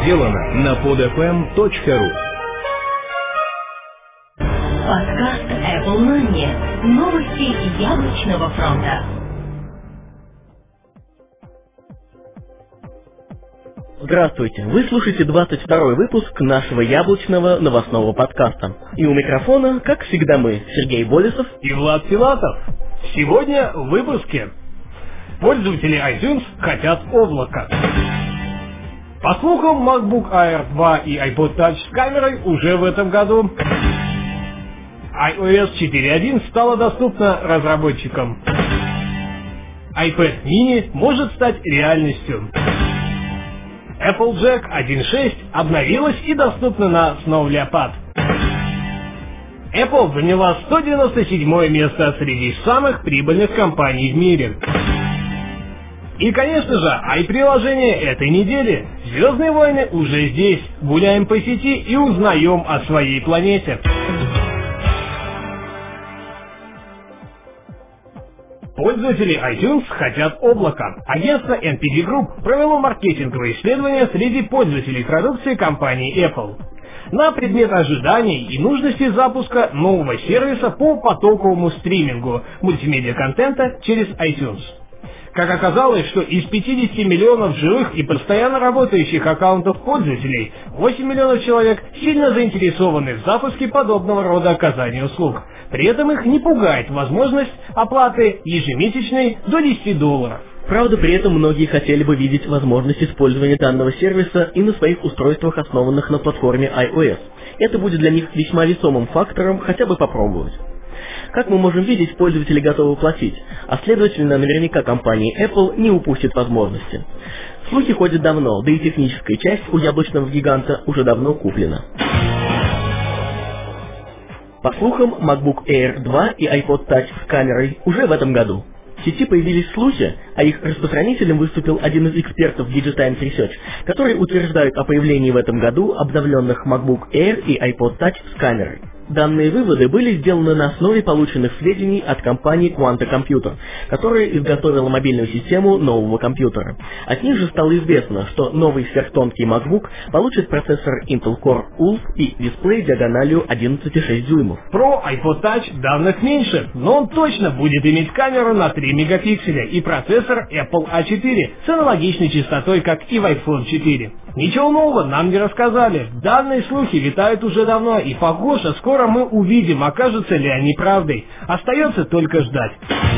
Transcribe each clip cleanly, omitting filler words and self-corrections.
сделано на podfm.ru. Подкаст Apple Money. Новости яблочного фронта. Здравствуйте! Вы слушаете 22-й выпуск нашего яблочного новостного подкаста. И у микрофона, как всегда, мы, Сергей Болесов и Влад Филатов. Сегодня в выпуске. Пользователи iTunes хотят облако. По слухам, MacBook Air 2 и iPod Touch с камерой уже в этом году. iOS 4.1 стала доступна разработчикам. iPad mini может стать реальностью. Applejack 1.6 обновилась и доступна на Snow Leopard. Apple заняла 197 место среди самых прибыльных компаний в мире. И, конечно же, i-приложение этой недели. «Звездные войны» уже здесь. Гуляем по сети и узнаем о своей планете. Пользователи iTunes хотят облака. Агентство NPD Group провело маркетинговое исследование среди пользователей продукции компании Apple на предмет ожиданий и нужности запуска нового сервиса по потоковому стримингу мультимедиа-контента через iTunes. Как оказалось, что из 50 миллионов живых и постоянно работающих аккаунтов пользователей, 8 миллионов человек сильно заинтересованы в запуске подобного рода оказания услуг. При этом их не пугает возможность оплаты ежемесячной до $10. Правда, при этом многие хотели бы видеть возможность использования данного сервиса и на своих устройствах, основанных на платформе iOS. Это будет для них весьма весомым фактором хотя бы попробовать. Как мы можем видеть, пользователи готовы платить, а следовательно, наверняка компания Apple не упустит возможности. Слухи ходят давно, да и техническая часть у яблочного гиганта уже давно куплена. По слухам, MacBook Air 2 и iPod Touch с камерой уже в этом году. В сети появились слухи, а их распространителем выступил один из экспертов Digitimes Research, которые утверждают о появлении в этом году обновленных MacBook Air и iPod Touch с камерой. Данные выводы были сделаны на основе полученных сведений от компании Quanta Computer, которая изготовила мобильную систему нового компьютера. От них же стало известно, что новый сверхтонкий MacBook получит процессор Intel Core Ultra и дисплей диагональю 11,6 дюймов. Про iPod Touch данных меньше, но он точно будет иметь камеру на 3 мегапикселя и процессор Apple A4 с аналогичной частотой, как и в iPhone 4. Ничего нового нам не рассказали. Данные слухи витают уже давно, и похоже, скоро мы увидим, окажутся ли они правдой. Остается только ждать.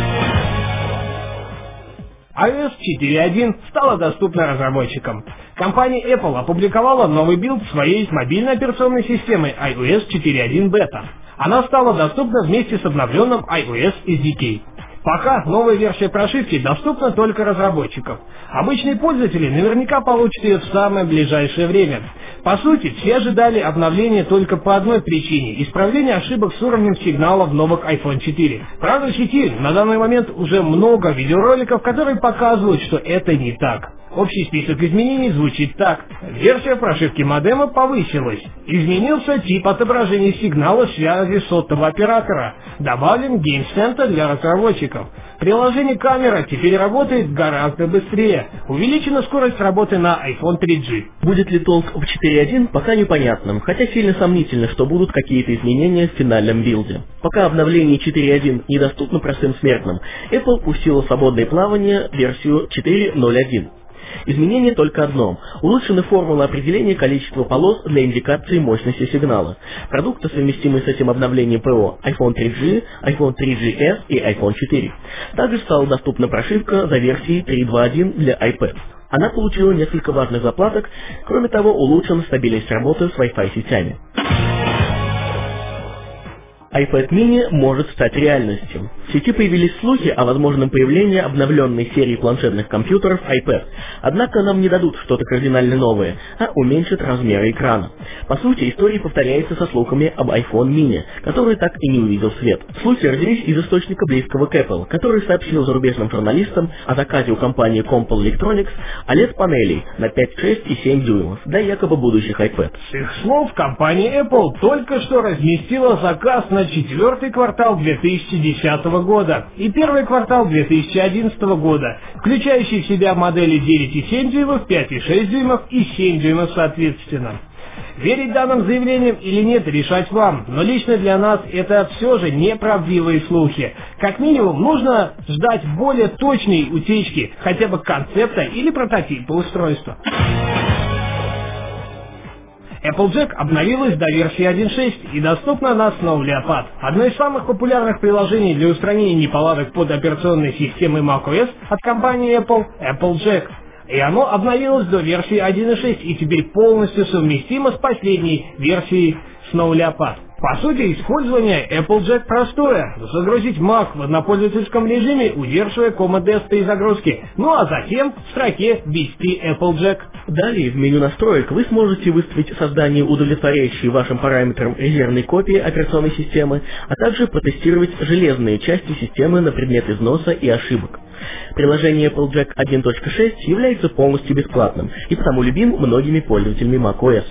iOS 4.1 стала доступна разработчикам. Компания Apple опубликовала новый билд своей мобильной операционной системы iOS 4.1 Beta. Она стала доступна вместе с обновленным iOS SDK. Пока новая версия прошивки доступна только разработчикам. Обычные пользователи наверняка получат ее в самое ближайшее время. По сути, все ожидали обновления только по одной причине – исправления ошибок с уровнем сигнала в новых iPhone 4. Правда, в сети на данный момент уже много видеороликов, которые показывают, что это не так. Общий список изменений звучит так. Версия прошивки модема повысилась. Изменился тип отображения сигнала связи сотового оператора. Добавлен Game Center для разработчиков. Приложение камера теперь работает гораздо быстрее. Увеличена скорость работы на iPhone 3G. Будет ли толк в 4.1, пока непонятно, хотя сильно сомнительно, что будут какие-то изменения в финальном билде. Пока обновление 4.1 недоступно простым смертным, Apple пустила в свободное плавание версию 4.0.1. Изменение только одно – улучшены формулы определения количества полос для индикации мощности сигнала. Продукты, совместимые с этим обновлением ПО iPhone 3G, iPhone 3GS и iPhone 4. Также стала доступна прошивка за версией 3.2.1 для iPad. Она получила несколько важных заплаток, кроме того, улучшена стабильность работы с Wi-Fi сетями. iPad mini может стать реальностью. В сети появились слухи о возможном появлении обновленной серии планшетных компьютеров iPad. Однако нам не дадут что-то кардинально новое, а уменьшат размеры экрана. По сути, история повторяется со слухами об iPhone mini, который так и не увидел свет. Слухи родились из источника близкого к Apple, который сообщил зарубежным журналистам о заказе у компании Compal Electronics OLED-панелей на 5,6 и 7 дюймов для якобы будущих iPad. С их слов, компания Apple только что разместила заказ на на 4-й квартал 2010 года и 1-й квартал 2011 года, включающий в себя модели 9,7 дюймов, 5,6 дюймов и 7 дюймов соответственно. Верить данным заявлениям или нет, решать вам, но лично для нас это все же неправдивые слухи. Как минимум нужно ждать более точной утечки, хотя бы концепта или прототипа устройства. Applejack обновилась до версии 1.6 и доступна на Snow Leopard. Одно из самых популярных приложений для устранения неполадок под операционной системой macOS от компании Apple – Applejack. И оно обновилось до версии 1.6 и теперь полностью совместимо с последней версией Snow Leopard. По сути, использование Applejack простое. Загрузить Mac в однопользовательском режиме, удерживая команды при загрузке. Ну а затем в строке ввести Applejack. Далее в меню настроек вы сможете выставить создание удовлетворяющей вашим параметрам резервной копии операционной системы, а также протестировать железные части системы на предмет износа и ошибок. Приложение Applejack 1.6 является полностью бесплатным и потому любим многими пользователями macOS.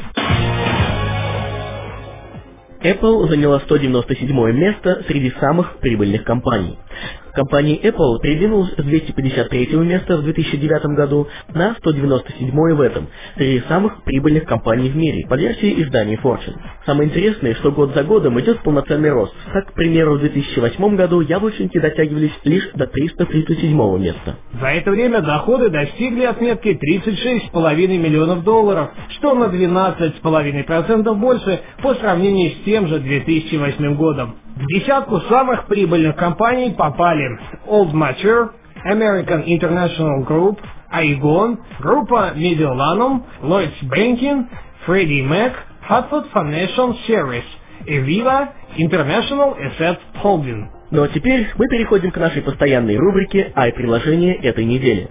Apple заняла 197 место среди самых прибыльных компаний. Компания Apple передвинулась с 253 места в 2009 году на 197 в этом, среди самых прибыльных компаний в мире, по версии издания Fortune. Самое интересное, что год за годом идет полноценный рост. Так, к примеру, в 2008 году яблочники дотягивались лишь до 337 места. За это время доходы достигли отметки $36,5 миллионов, что на 12,5% больше по сравнению с тем же 2008 годом. В десятку самых прибыльных компаний попали Old Mature, American International Group, Aegon, группа Mediolanum, Lloyds Banking, Freddie Mac, Hartford Financial Service и Viva International Asset Holding. Ну а теперь мы переходим к нашей постоянной рубрике «Ай-приложение этой недели».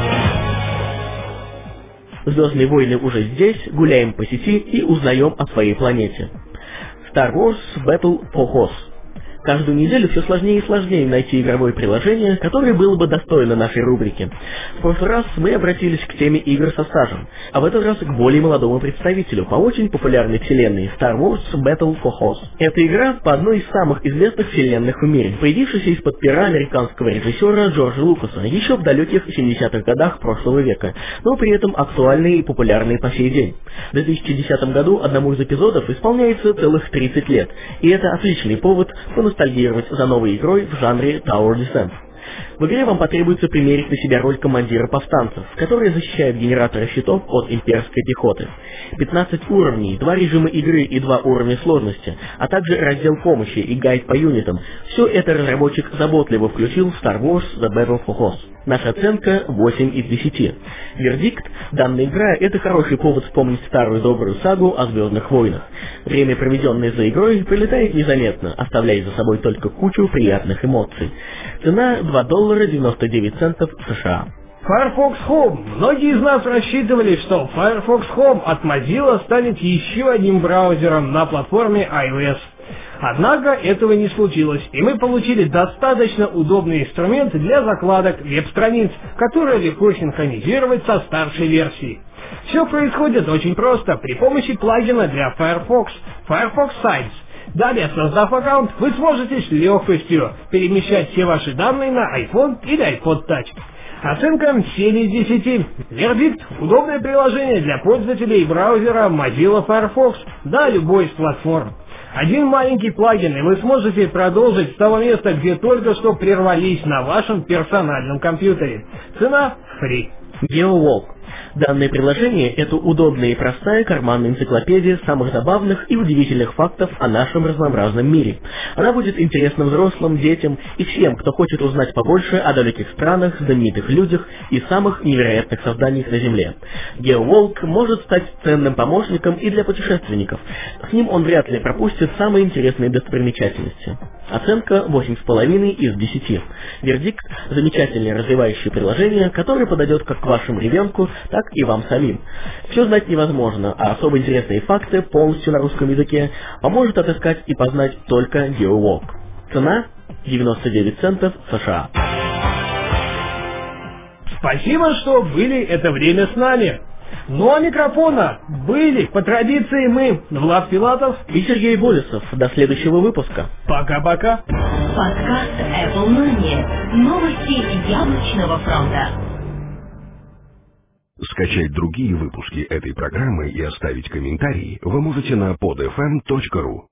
«Звездные войны» уже здесь, гуляем по сети и узнаем о своей планете. Star Wars Battle for Hoth. Каждую неделю все сложнее и сложнее найти игровое приложение, которое было бы достойно нашей рубрики. В прошлый раз мы обратились к теме игр со стажем, а в этот раз к более молодому представителю по очень популярной вселенной Star Wars Battle for Hoth. Эта игра по одной из самых известных вселенных в мире, появившаяся из-под пера американского режиссера Джорджа Лукаса еще в далеких 70-х годах прошлого века, но при этом актуальные и популярные по сей день. В 2010 году одному из эпизодов исполняется целых 30 лет, и это отличный повод ностальгировать за новой игрой в жанре Tower Defense. В игре вам потребуется примерить на себя роль командира повстанцев, который защищает генераторы щитов от имперской пехоты. 15 уровней, 2 режима игры и 2 уровня сложности, а также раздел помощи и гайд по юнитам. Все это разработчик заботливо включил в Star Wars The Battle for Hoth. Наша оценка 8 из 10. Вердикт: данная игра — это хороший повод вспомнить старую добрую сагу о Звездных войнах. Время, проведенное за игрой, пролетает незаметно, оставляя за собой только кучу приятных эмоций. Цена $2.99 США. Firefox Home. Многие из нас рассчитывали, что Firefox Home от Mozilla станет еще одним браузером на платформе iOS. Однако этого не случилось, и мы получили достаточно удобный инструмент для закладок веб-страниц, который легко синхронизировать со старшей версией. Все происходит очень просто при помощи плагина для Firefox Sites. Далее, создав аккаунт, вы сможете с легкостью перемещать все ваши данные на iPhone или iPod Touch. Оценка 7 из 10. Вердикт: удобное приложение для пользователей браузера Mozilla Firefox, да, любой из платформ. Один маленький плагин, и вы сможете продолжить с того места, где только что прервались на вашем персональном компьютере. Цена free. GeoWalk. Данное приложение — это удобная и простая карманная энциклопедия самых забавных и удивительных фактов о нашем разнообразном мире. Она будет интересна взрослым, детям и всем, кто хочет узнать побольше о далеких странах, знаменитых людях и самых невероятных созданиях на Земле. GeoWalk может стать ценным помощником и для путешественников. С ним он вряд ли пропустит самые интересные достопримечательности. Оценка 8,5 из 10. Вердикт: замечательное развивающее приложение, которое подойдет как к вашему ребенку, так и вам самим. Все знать невозможно, а особо интересные факты полностью на русском языке поможет отыскать и познать только GeoWalk. Цена 99 центов США. Спасибо, что были это время с нами. Ну а микрофона были, по традиции, мы, Влад Филатов и Сергей Болесов. До следующего выпуска. Пока-пока. Подкаст Apple Money. Новости яблочного фронта. Скачать другие выпуски этой программы и оставить комментарии вы можете на podfm.ru.